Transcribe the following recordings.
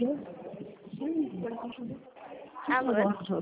Alô?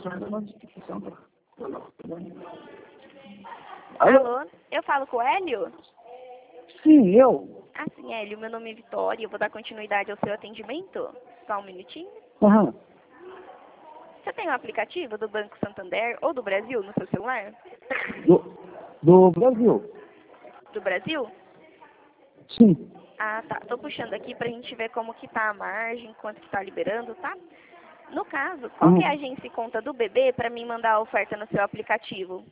Alô? Alô? Eu falo com o Hélio? Sim, eu. Ah, sim, Hélio. Meu nome é Vitória. Eu vou dar continuidade ao seu atendimento. Só um minutinho. Aham. Você tem um aplicativo do Banco Santander ou do Brasil no seu celular? Do Brasil. Do Brasil? Sim. Ah, tá. Tô puxando aqui pra gente ver como que tá a margem, quanto que tá liberando, tá? No caso, qual que é a agência e conta do bebê pra mim mandar a oferta no seu aplicativo?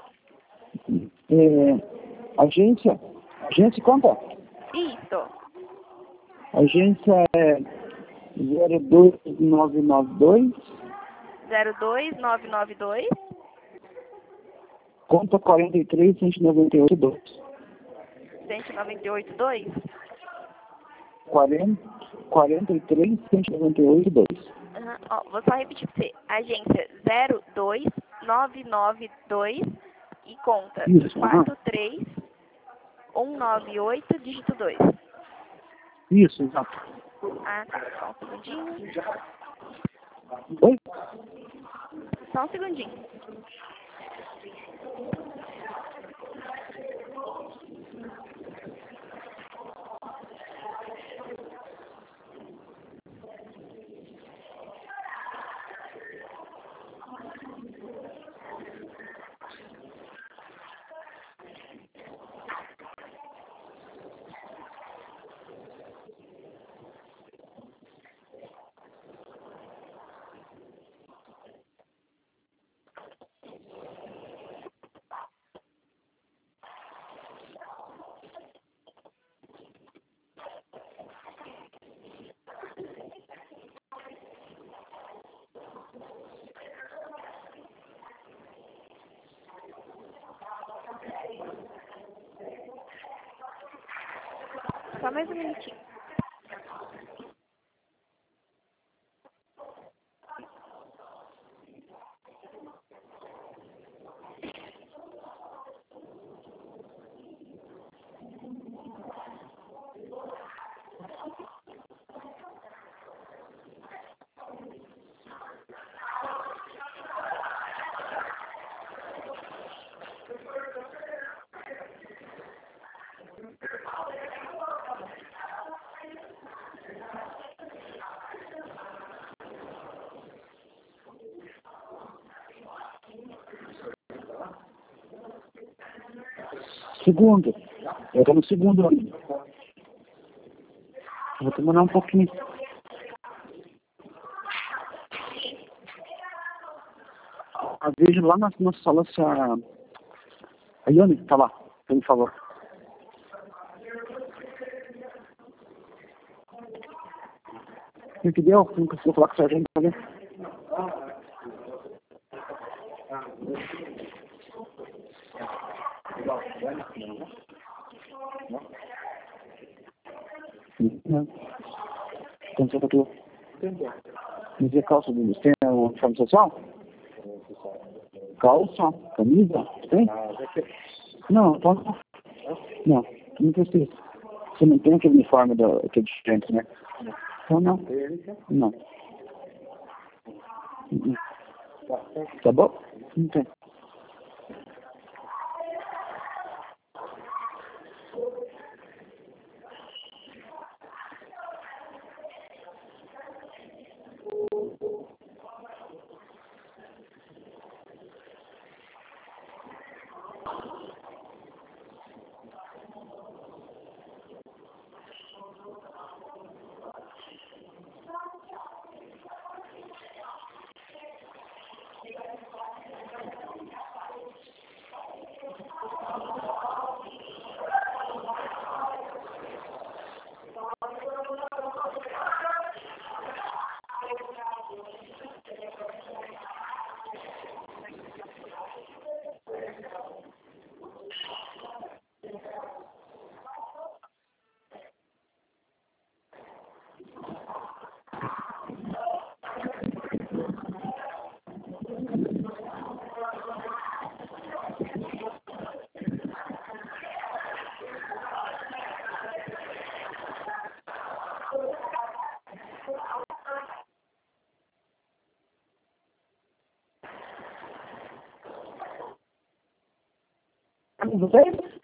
Agência conta? Isso. Agência é 02992, 02992 conta 43198 1982. 43198 Ó, vou só repetir pra você. Agência 02992 e conta Isso, 43198, dígito 2. Isso, exato. Ah, tá. Só um segundinho. Oi? Só um segundinho. Só mais um minutinho. Segundo. Eu tô no segundo ano. Vou demorar um pouquinho. Vejo lá na sala se a Ione tá lá, por favor. Entendeu? Não consigo falar com o sargento, tá vendo? Não. Tem que ser aqui. Me dizer calça do tem o uniforme social? Calça, camisa, tem? Não, então não, não precisa. Você não tem aquele uniforme que é diferente, né? Então não. Não. Tá bom? Não tem. Vocês?